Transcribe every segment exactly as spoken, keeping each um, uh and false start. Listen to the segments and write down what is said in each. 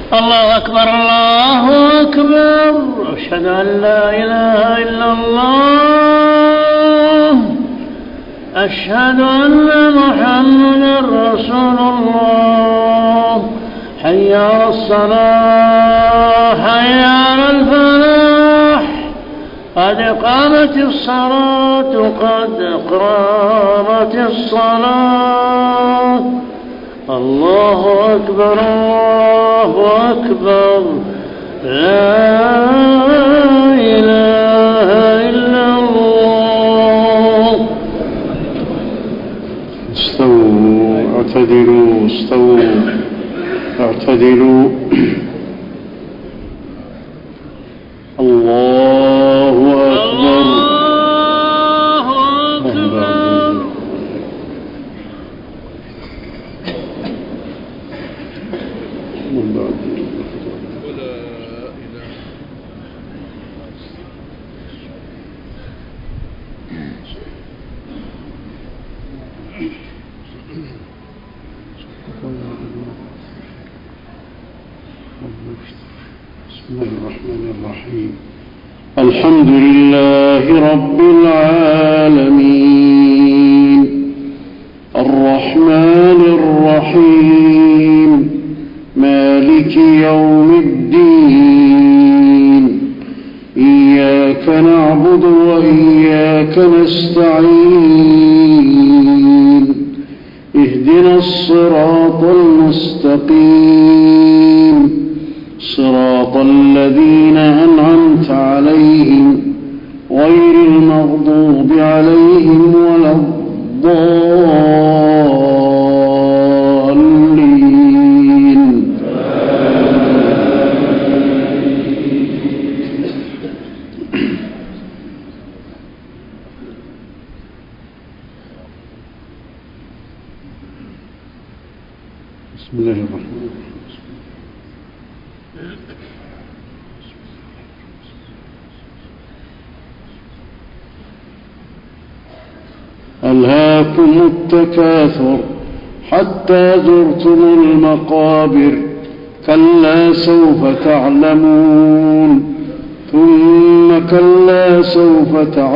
الله أكبر الله أكبر. أشهد أن لا إله إلا الله. أشهد أن محمدا رسول الله. حي على الصلاة حي على الفلاح. قد قامت الصلاة قد قامت الصلاة. الله أكبر الله أكبر. لا إله إلا الله. استووا اعتدلوا استووا اعتدلوا. الله أكبر الله أكبر. بسم الله الرحمن الرحيم. الحمد لله رب العالمين الرحمن الرحيم مالك يوم الدين. إياك نعبد وإياك نستعين. اهدنا الصراط المستقيم صراط الذين أنعمت عليهم غير المغضوب عليهم ولا الضالين. بسم الله الرحمن الرحيم. ألهاكم التكاثر حتى زرتم المقابر. كلا سوف تعلمون ثم كلا سوف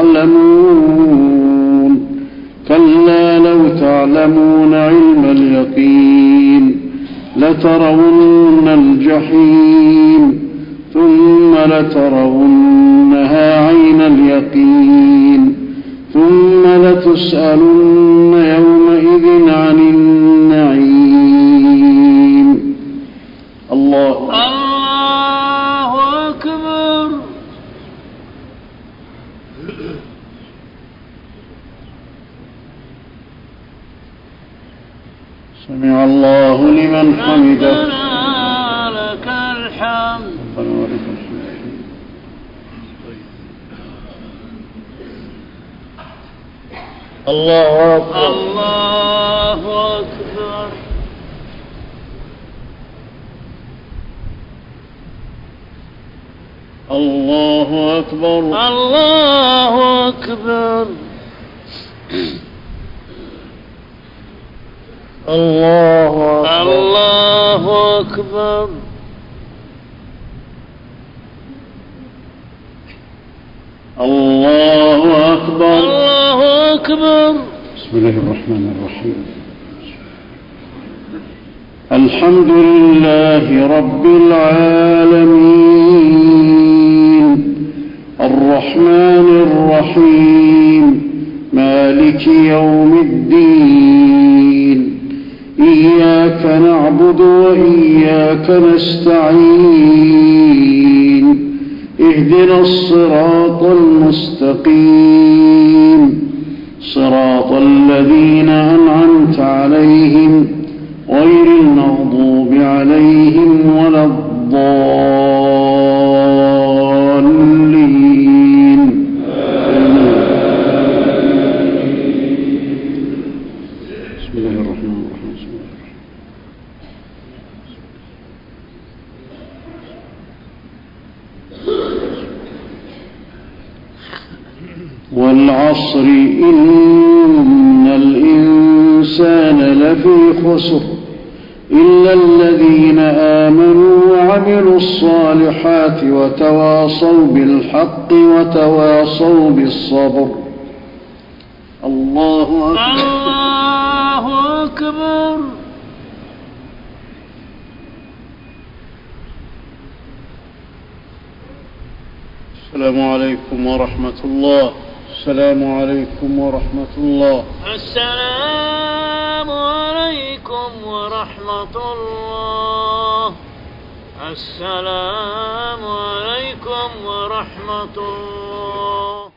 تعلمون. كلا لو تعلمون علم اليقين لترون الجحيم ثم لترونها عين اليقين ثم لتسألن يومئذ عن النعيم. الله الله أكبر. سمع الله لمن حمده. ربنا لك الحمد. ربنا ولك الحمد. الله أكبر الله أكبر. الله أكبر. الله أكبر. الله الله أكبر. أكبر. الله أكبر. الله أكبر. بسم الله الرحمن الرحيم. الحمد لله رب العالمين الرحمن الرحيم مالك يوم الدين. إياك نعبد وإياك نستعين. اهدنا الصراط المستقيم صراط الذين أنعمت عليهم غير المغضوب عليهم ولا الضالين. بسم الله الرحمن الرحيم. والعصر إن الإنسان لفي خسر إلا الذين آمنوا وعملوا الصالحات وتواصوا بالحق وتواصوا بالصبر. الله أكبر. الله أكبر. السلام عليكم ورحمة الله. السلام عليكم ورحمة الله. السلام عليكم ورحمة الله. السلام عليكم ورحمة الله.